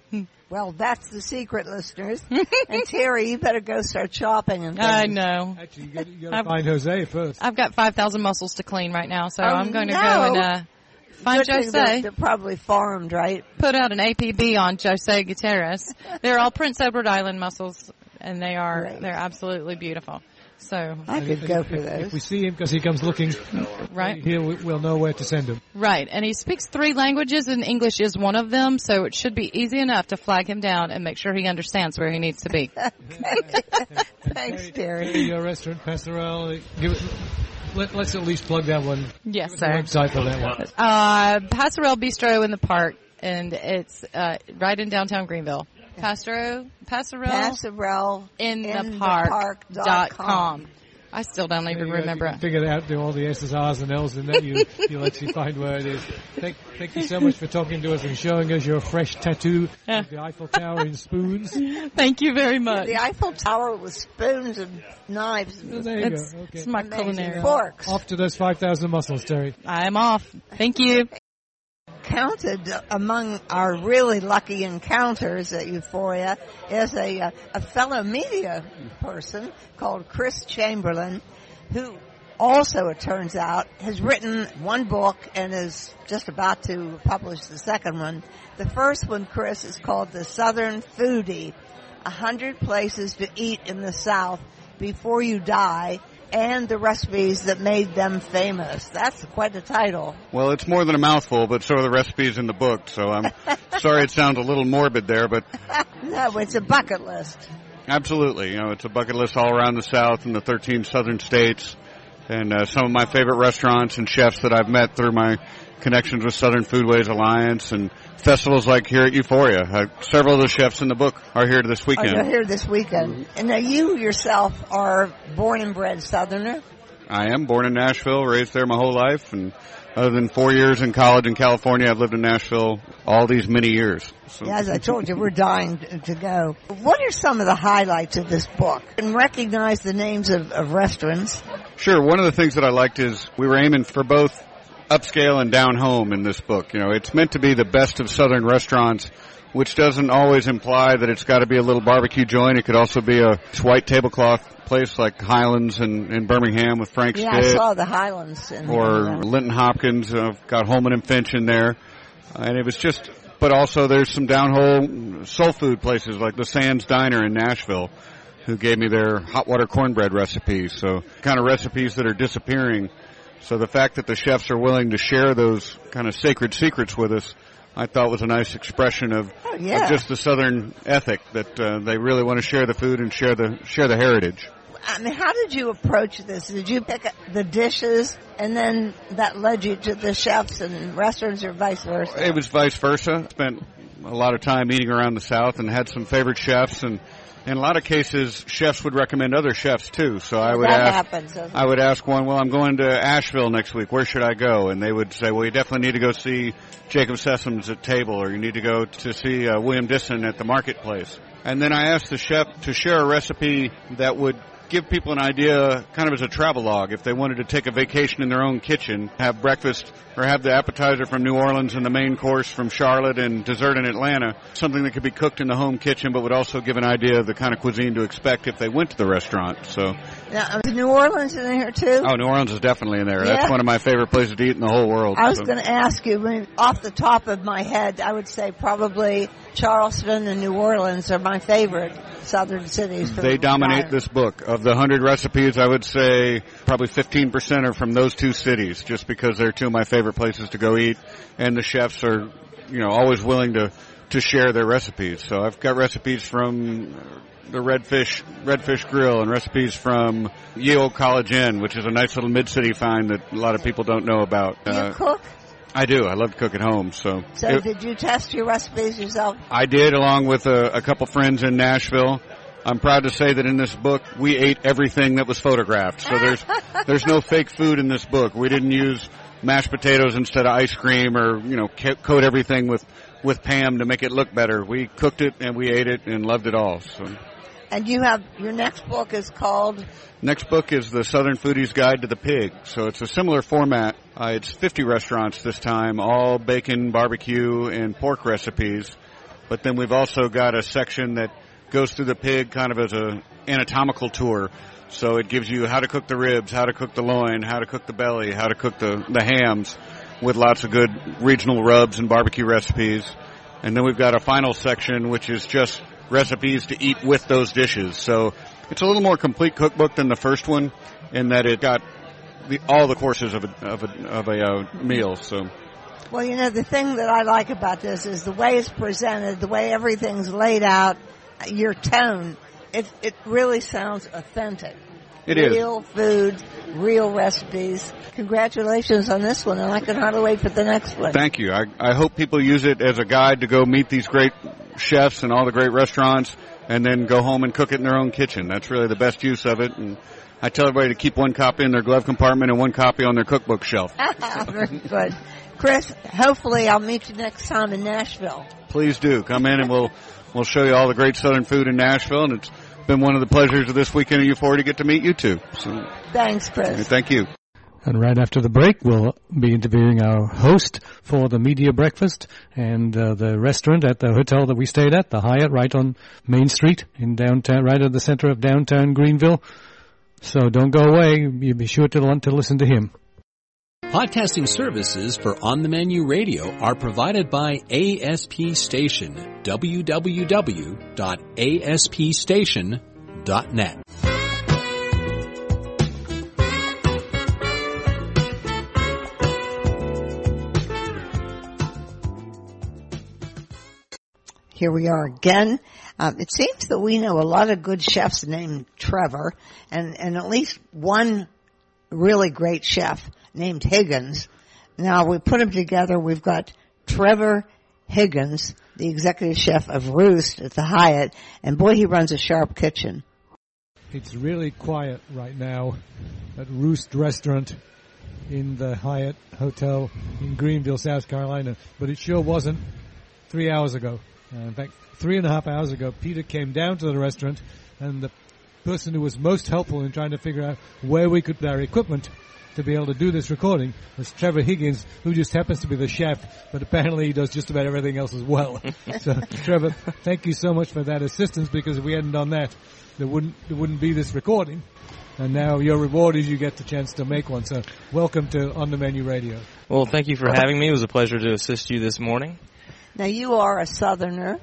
Well, that's the secret, listeners. And Terry, you better go start shopping. And I know. Actually, you got you to find Jose first. I've got five thousand mussels to clean right now, so oh, I'm going to no. go and uh, find Good Jose. They're, they're probably farmed, right? Put out an A P B on Jose Gutierrez. They're all Prince Edward Island mussels, and they are Great. they're absolutely beautiful. So I could if, go if, for those. If we see him because he comes looking right here, we'll know where to send him. Right, and he speaks three languages, and English is one of them, so it should be easy enough to flag him down and make sure he understands where he needs to be. Thanks, Terry. Your restaurant, Pastorelle, give it, let, let's at least plug that one. Yes, Give sir. us the website for that one. Uh, Pastorelle Bistro in the park, and it's uh, right in downtown Greenville. Pastorelle, Pastorelle, Pastorelle in, in the park, the park dot dot com. com. I still don't even You remember got, you it. figured out do all the S's, R's, and L's, and then you you let you find where it is. Thank, thank you so much for talking to us and showing us your fresh tattoo Yeah. of the Eiffel Tower in spoons. Thank you very much. The Eiffel Tower with spoons and knives. Oh, there you It's, go. Okay. it's my Amazing. culinary. Forks. Off to those five thousand muscles, Terry. I am off. Thank you. Counted among our really lucky encounters at Euphoria is a, uh, a fellow media person called Chris Chamberlain, who also, it turns out, has written one book and is just about to publish the second one. The first one, Chris, is called The Southern Foodie, A Hundred Places to Eat in the South Before You Die, and the recipes that made them famous. That's quite a title. Well, it's more than a mouthful, but so are the recipes in the book, so I'm sorry it sounds a little morbid there, but No, it's a bucket list. absolutely. You know, it's a bucket list all around the South and the thirteen southern states, and uh, some of my favorite restaurants and chefs that I've met through my connections with Southern Foodways Alliance and festivals like here at Euphoria. Uh, several of the chefs in the book are here this Oh, weekend. you're here this weekend. And now you yourself are born and bred Southerner. I am born in Nashville, raised there my whole life, and other than four years in college in California, I've lived in Nashville all these many years. So. Yeah, as I told you, we're dying to go. What are some of the highlights of this book? And recognize the names of, of restaurants. Sure. One of the things that I liked is we were aiming for both upscale and down home in this book. You know, it's meant to be the best of Southern restaurants, which doesn't always imply that it's got to be a little barbecue joint. It could also be a white tablecloth place like Highlands in, in Birmingham with Frank Yeah, I Stitt. saw the Highlands. In Or there. Linton Hopkins, uh, got Holman and Finch in there. Uh, and it was just, but also there's some downhole soul food places like the Sands Diner in Nashville who gave me their hot water cornbread recipes. So kind of recipes that are disappearing. So the fact that the chefs are willing to share those kind of sacred secrets with us, I thought was a nice expression of, Oh, yeah. of just the Southern ethic that uh, they really want to share the food and share the share the heritage. I mean, how did you approach this? Did you pick the dishes and then that led you to the chefs and restaurants or vice versa? It was vice versa. Spent a lot of time eating around the South and had some favorite chefs, and in a lot of cases, chefs would recommend other chefs too. So I would that ask, happens. doesn't it? I would ask one, well, I'm going to Asheville next week. Where should I go? And they would say, well, you definitely need to go see Jacob Sessoms at Table, or you need to go to see uh, William Disson at the Marketplace. And then I asked the chef to share a recipe that would give people an idea kind of as a travel log if they wanted to take a vacation in their own kitchen, have breakfast or have the appetizer from New Orleans and the main course from Charlotte and dessert in Atlanta, something that could be cooked in the home kitchen but would also give an idea of the kind of cuisine to expect if they went to the restaurant. So, Now, is New Orleans in here too? oh, New Orleans is definitely in there. Yeah. That's one of my favorite places to eat in the whole world. I was So- going to ask you, I mean, off the top of my head, I would say probably Charleston and New Orleans are my favorite southern cities. For They dominate diners. this book. Of the one hundred recipes, I would say probably fifteen percent are from those two cities, just because they're two of my favorite places to go eat, and the chefs are, you know, always willing to, to share their recipes. So I've got recipes from the Redfish, Redfish Grill, and recipes from Ye Old College Inn, which is a nice little mid-city find that a lot of people don't know about. Do you Uh, cook? I do. I love to cook at home, so. So it- did you test your recipes yourself? I did, along with a, a couple friends in Nashville. I'm proud to say that in this book, we ate everything that was photographed. So there's there's no fake food in this book. We didn't use mashed potatoes instead of ice cream, or you know, ca- coat everything with with Pam to make it look better. We cooked it and we ate it and loved it all. So And you have, your next book is called? next book is the Southern Foodie's Guide to the Pig. So it's a similar format. Uh, it's fifty restaurants this time, all bacon, barbecue, and pork recipes. But then we've also got a section that goes through the pig kind of as a anatomical tour. So it gives you how to cook the ribs, how to cook the loin, how to cook the belly, how to cook the, the hams with lots of good regional rubs and barbecue recipes. And then we've got a final section which is just recipes to eat with those dishes. So it's a little more complete cookbook than the first one in that it got the, all the courses of a, of a, of a uh, meal. So. Well, you know, the thing that I like about this is the way it's presented, the way everything's laid out, your tone. It it really sounds authentic. It is. Real food, real recipes. Congratulations on this one, and I can hardly wait for the next one. Thank you. I, I hope people use it as a guide to go meet these great chefs and all the great restaurants and then go home and cook it in their own kitchen. That's really the best use of it. And I tell everybody to keep one copy in their glove compartment and one copy on their cookbook shelf. Very good. Chris, hopefully I'll meet you next time in Nashville. Please do. Come in and we'll we'll show you all the great Southern food in Nashville. And it's been one of the pleasures of this weekend at U four to get to meet you two. So, thanks, Chris. Thank you. And right after the break, we'll be interviewing our host for the media breakfast and uh, the restaurant at the hotel that we stayed at, the Hyatt, right on Main Street in downtown, right at the center of downtown Greenville. So don't go away. You'll be sure to want to listen to him. Podcasting services for On the Menu Radio are provided by A S P Station, w w w dot a s p station dot net. Here we are again. Um, it seems that we know a lot of good chefs named Trevor, and, and at least one really great chef named Higgins. Now, we put them together. We've got Trevor Higgins, the executive chef of Roost at the Hyatt, and boy, he runs a sharp kitchen. It's really quiet right now at Roost Restaurant in the Hyatt Hotel in Greenville, South Carolina, but it sure wasn't three hours ago. Uh, in fact, three and a half hours ago, Peter came down to the restaurant, and the person who was most helpful in trying to figure out where we could put our equipment to be able to do this recording was Trevor Higgins, who just happens to be the chef, but apparently he does just about everything else as well. So, Trevor, thank you so much for that assistance, because if we hadn't done that, there wouldn't there wouldn't be this recording. And now your reward is you get the chance to make one. So, welcome to On the Menu Radio. Well, thank you for having me. It was a pleasure to assist you this morning. Now, you are a Southerner.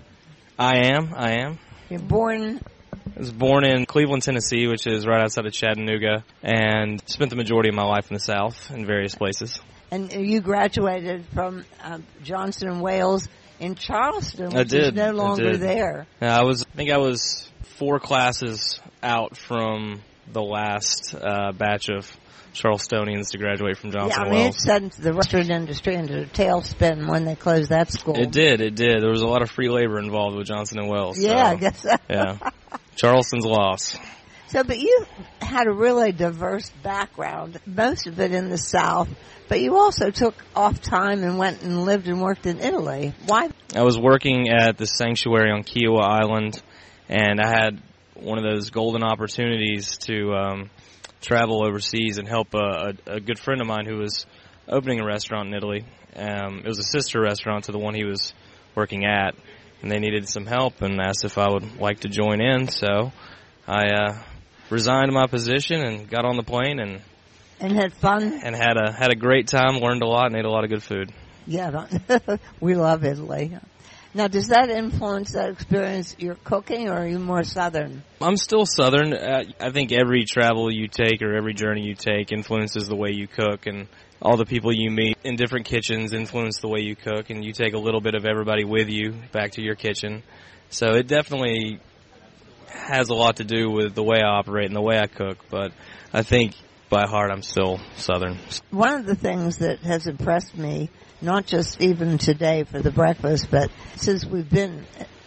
I am. I am. You're born... I was born in Cleveland, Tennessee, which is right outside of Chattanooga, and spent the majority of my life in the South in various places. And you graduated from uh, Johnson and Wales in Charleston, which I did. is no longer I did. there. I was. I think I was four classes out from the last uh, batch of Charlestonians to graduate from Johnson yeah, I and mean, Wales. it sent the restaurant industry into a tailspin when they closed that school. It did. It did. There was a lot of free labor involved with Johnson and Wales. Yeah, so, I guess so. Yeah. Charleston's loss. So, but you had a really diverse background, most of it in the South, but you also took off time and went and lived and worked in Italy. Why? I was working at the sanctuary on Kiowa Island, and I had one of those golden opportunities to um, travel overseas and help a, a, a good friend of mine who was opening a restaurant in Italy. Um, it was a sister restaurant to the one he was working at, and they needed some help and asked if I would like to join in. So I uh, resigned my position and got on the plane and and had fun and had a had a great time, learned a lot, and ate a lot of good food. Yeah, we love Italy. Now, does that influence that experience your cooking, or are you more Southern? I'm still Southern. Uh, I think every travel you take or every journey you take influences the way you cook, and all the people you meet in different kitchens influence the way you cook, and you take a little bit of everybody with you back to your kitchen. So it definitely has a lot to do with the way I operate and the way I cook, but I think by heart I'm still Southern. One of the things that has impressed me, not just even today for the breakfast, but since we've been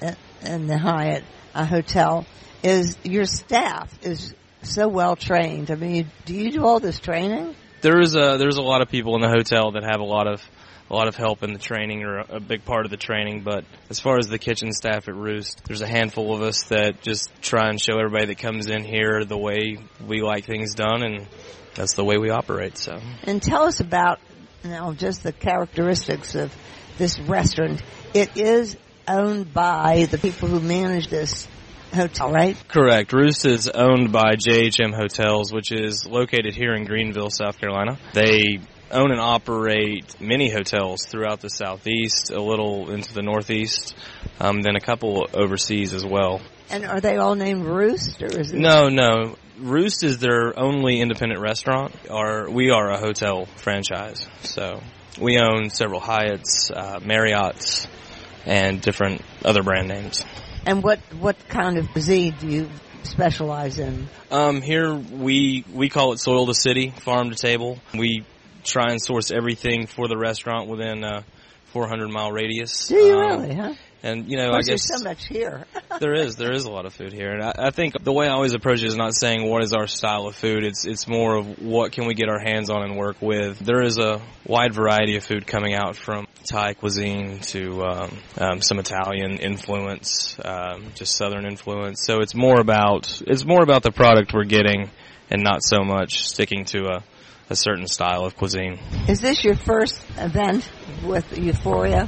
in the Hyatt a hotel, is your staff is so well trained. I mean, do you do all this training? There is a there's a lot of people in the hotel that have a lot of a lot of help in the training, or a, a big part of the training. But as far as the kitchen staff at Roost, there's a handful of us that just try and show everybody that comes in here the way we like things done, and that's the way we operate. So, and tell us about now just the characteristics of this restaurant. It is owned by the people who manage this hotel, right? Correct. Roost is owned by J H M Hotels, which is located here in Greenville, South Carolina. They own and operate many hotels throughout the southeast, a little into the northeast, um, then a couple overseas as well. And are they all named Roost, or is it? No, no. Roost is their only independent restaurant. Our, we are a hotel franchise, so we own several Hyatts, uh, Marriotts, and different other brand names. And what, what kind of cuisine do you specialize in? Um, here we we call it soil to city, farm to table. We try and source everything for the restaurant within a four hundred mile radius. Do you um, really, huh? And, you know, of course, I guess there's so much here. there is. There is a lot of food here. And I, I think the way I always approach it is not saying what is our style of food. It's it's more of what can we get our hands on and work with. There is a wide variety of food coming out, from Thai cuisine to um, um, some Italian influence, um, just Southern influence. So it's more about it's more about the product we're getting and not so much sticking to a, a certain style of cuisine. Is this your first event with Euphoria?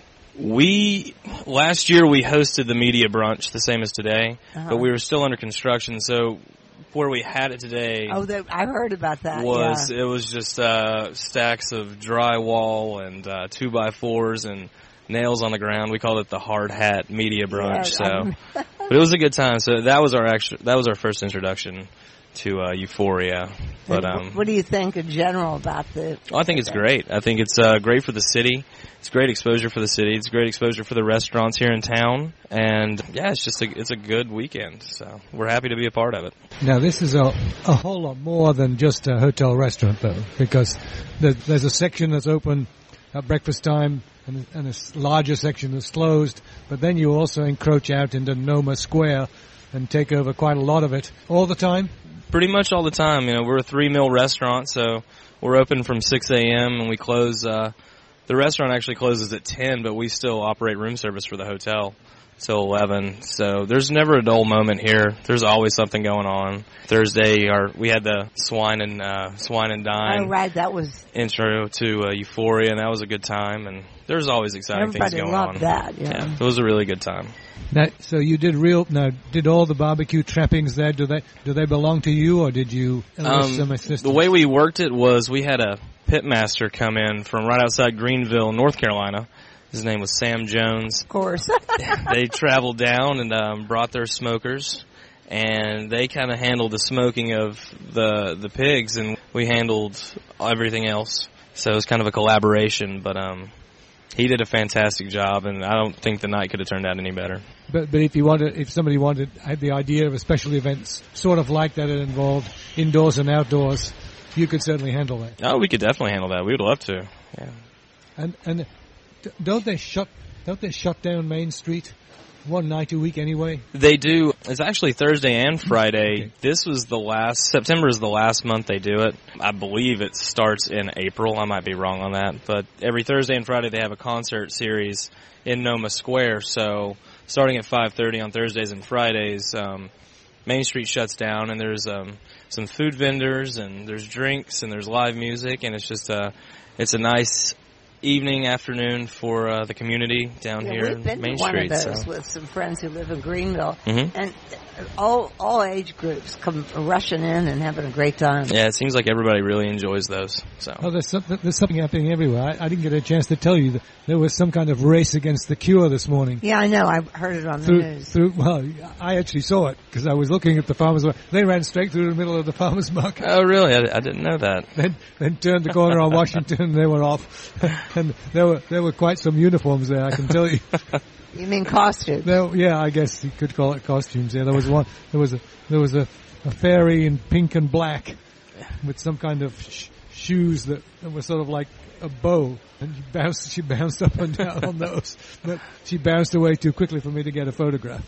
We, last year we hosted the media brunch, the same as today, uh-huh. but we were still under construction, so where we had it today oh, they, I heard about that. was, yeah. it was just uh, stacks of drywall and uh, two by fours and nails on the ground. We called it the hard hat media brunch, yeah, so, but it was a good time. So that was our actual, that was our first introduction to uh, Euphoria. But um, what do you think in general about the? Oh, I think it's great. I think it's uh, great for the city. It's great exposure for the city. It's great exposure for the restaurants here in town. And yeah, it's just a, it's a good weekend. So we're happy to be a part of it. Now this is a a whole lot more than just a hotel restaurant, though, because there, there's a section that's open at breakfast time, and, and a larger section that's closed. But then you also encroach out into Noma Square and take over quite a lot of it all the time. Pretty much all the time. You know, we're a three meal restaurant, so we're open from six a.m. and we close. Uh, the restaurant actually closes at ten, but we still operate room service for the hotel till eleven. So there's never a dull moment here. There's always something going on. Thursday, our we had the swine and uh, swine and dine. Oh, right, that was intro to uh, Euphoria, and that was a good time. And there's always exciting everybody things going loved on. That, yeah. yeah, it was a really good time. Now, so you did real. Now, did all the barbecue trappings there? Do they do they belong to you, or did you enlist Um, some assistance? the way we worked it was we had a pit master come in from right outside Greenville, North Carolina. His name was Sam Jones. Of course. They traveled down and um, brought their smokers, and they kind of handled the smoking of the the pigs, and we handled everything else. So it was kind of a collaboration, but um, he did a fantastic job, and I don't think the night could have turned out any better. But but if you wanted, if somebody wanted, had the idea of a special event sort of like that, it involved indoors and outdoors, you could certainly handle that. Oh, we could definitely handle that. We would love to. Yeah. And and don't they shut don't they shut down Main Street one night a week anyway? They do. It's actually Thursday and Friday. Okay. This was the last, September is the last month they do it. I believe it starts in April. I might be wrong on that. But every Thursday and Friday they have a concert series in Noma Square. So starting at five thirty on Thursdays and Fridays, um, Main Street shuts down, and there's um, some food vendors, and there's drinks, and there's live music, and it's just a, it's a nice evening, afternoon for uh, the community down yeah, here we've been in Main to one Street. of those so. with some friends who live in Greenville, Mm-hmm. and all all age groups come rushing in and having a great time. Yeah, it seems like everybody really enjoys those. So. Oh, there's something, there's something happening everywhere. I, I didn't get a chance to tell you that there was some kind of race against the cure this morning. Yeah, I know. I heard it on the Through, news. through, well, I actually saw it because I was looking at the farmers market. They ran straight through the middle of the farmers market. Oh, really? I, I didn't know that. Then, then turned the corner on Washington, and they were off. And there were there were quite some uniforms there, I can tell you. You mean costumes? There, yeah, I guess you could call it costumes. Yeah, there was one. There was a there was a, a fairy in pink and black with some kind of sh- shoes that, that were sort of like a bow, and she bounced. She bounced up and down on those, but she bounced away too quickly for me to get a photograph.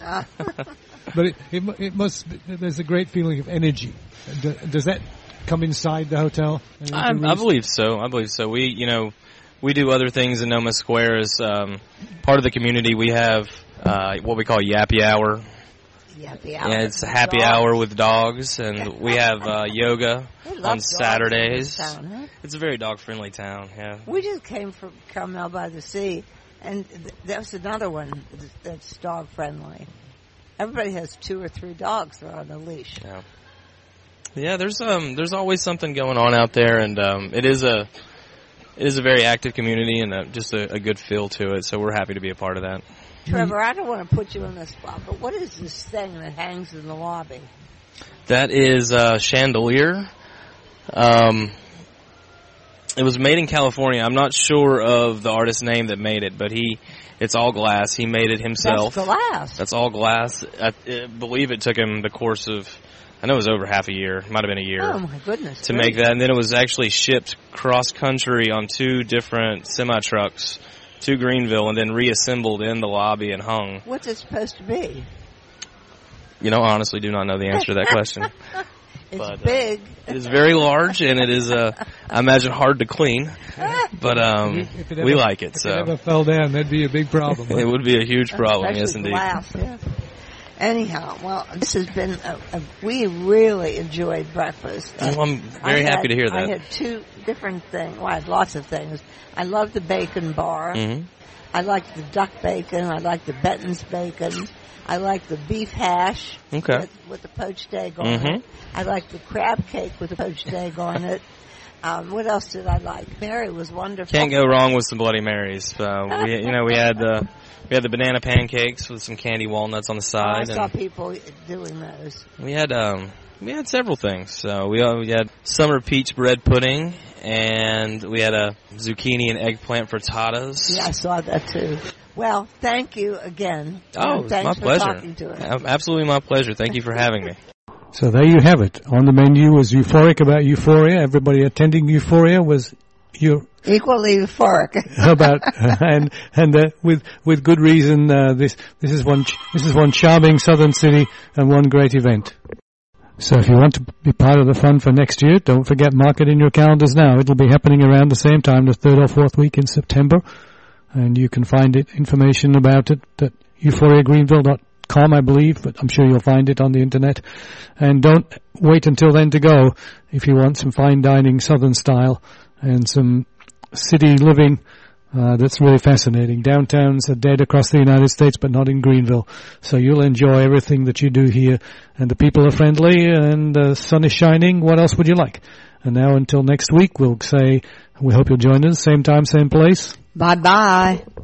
But it, it it must. There's a great feeling of energy. Does that come inside the hotel? I, I believe so. I believe so. We, you know, we do other things in Noma Square as um, part of the community. We have uh, what we call Yappy Hour. Yappy Hour. Yeah, it's a happy dogs. hour with dogs, and we have uh, yoga on Saturdays. Town, huh? It's a very dog-friendly town. Yeah. We just came from Carmel by the Sea, And th- that's another one that's dog friendly. Everybody has two or three dogs that are on a leash. Yeah. Yeah, there's um there's always something going on out there, and um it is a it is a very active community and a, just a, a good feel to it. So we're happy to be a part of that. Trevor, I don't want to put you on the spot, but what is this thing that hangs in the lobby? That is a chandelier. Um, it was made in California. I'm not sure of the artist's name that made it, but he it's all glass. He made it himself. That's glass. That's all glass. I, I believe it took him the course of. I know it was over half a year. It might have been a year. Oh, my goodness. To make that. And then it was actually shipped cross-country on two different semi-trucks to Greenville and then reassembled in the lobby and hung. What's it supposed to be? You know, honestly, do not know the answer to that question. It's but, big. Uh, it is very large, and it is, uh, I imagine, hard to clean. But um, if it ever, we like it. If so. it ever fell down, that'd be a big problem. It would be a huge problem, Especially yes, indeed. Glass, yeah. Anyhow, well, this has been, a, a, we really enjoyed breakfast. Well, I'm very I happy had, to hear that. I had two different things. Well, I had lots of things. I love the bacon bar. Mm-hmm. I like the duck bacon. I like the Benton's bacon. I like the beef hash okay. with, with the poached egg on mm-hmm. it. I like the crab cake with the poached egg on it. Um, what else did I like? Mary was wonderful. Can't go wrong with some Bloody Marys. Uh, we, you know, we had the we had the banana pancakes with some candy walnuts on the side. Oh, I saw and people doing those. We had um we had several things. So we uh, we had summer peach bread pudding, and we had a zucchini and eggplant frittatas. Yeah, I saw that too. Well, thank you again. Oh, and thanks my for pleasure. Talking to us. Absolutely my pleasure. Thank you for having me. So there you have it. On the menu was Euphoric about Euphoria. Everybody attending Euphoria was you equally euphoric about uh, and and uh, with with good reason. Uh, this this is one ch- this is one charming southern city and one great event. So if you want to be part of the fun for next year, don't forget, mark it in your calendars now. It'll be happening around the same time, the third or fourth week in September, and you can find it information about it at euphoria greenville dot com, I believe, but I'm sure you'll find it on the internet. And don't wait until then to go if you want some fine dining southern style and some city living uh, that's really fascinating. Downtowns are dead across the United States, but not in Greenville. So you'll enjoy everything that you do here, and the people are friendly and the sun is shining. What else would you like? And now until next week, we'll say we hope you'll join us, same time, same place. Bye-bye.